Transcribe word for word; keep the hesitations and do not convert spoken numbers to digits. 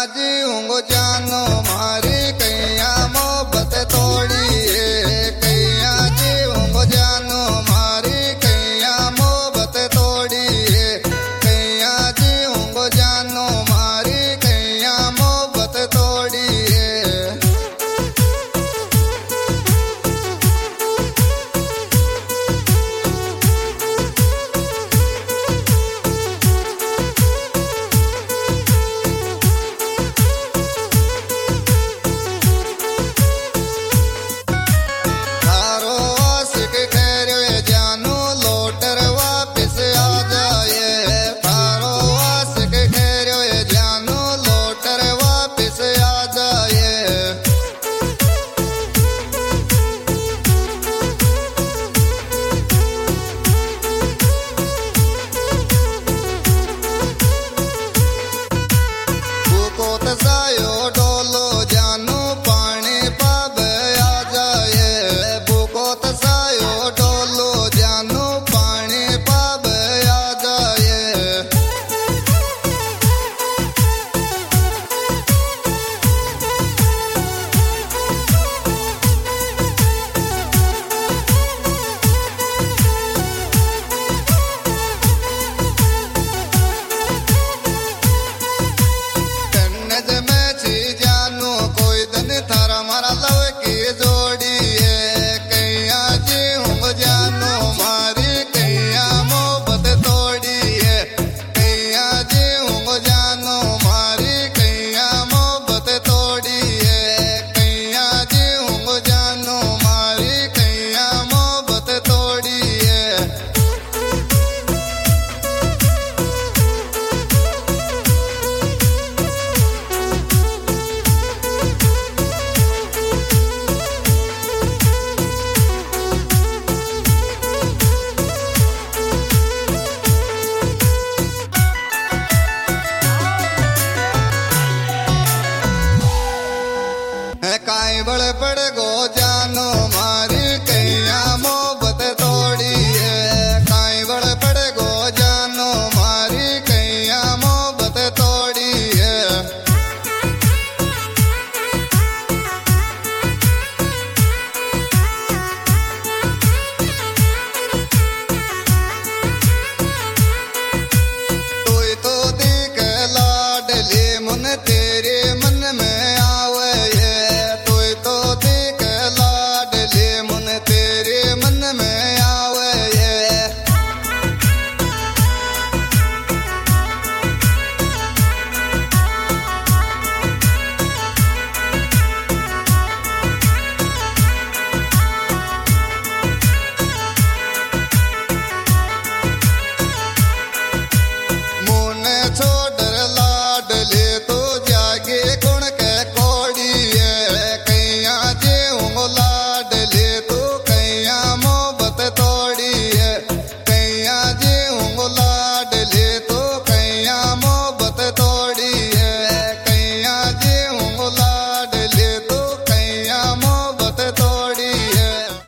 जीऊंगो जानो मारी कैया मोहब्बत तोड़ी है। कैया जीऊंगो जानो मारी कैया मोहब्बत तोड़ी है। कैया जीऊंगो जानो मारी कैया मोहब्बत तोड़ी है। सायो डोलो जानो पानी पावे आ जाए। भूको तसायो डोलो जानो पानी पावे आ जाए। काई बड़े पड़ गो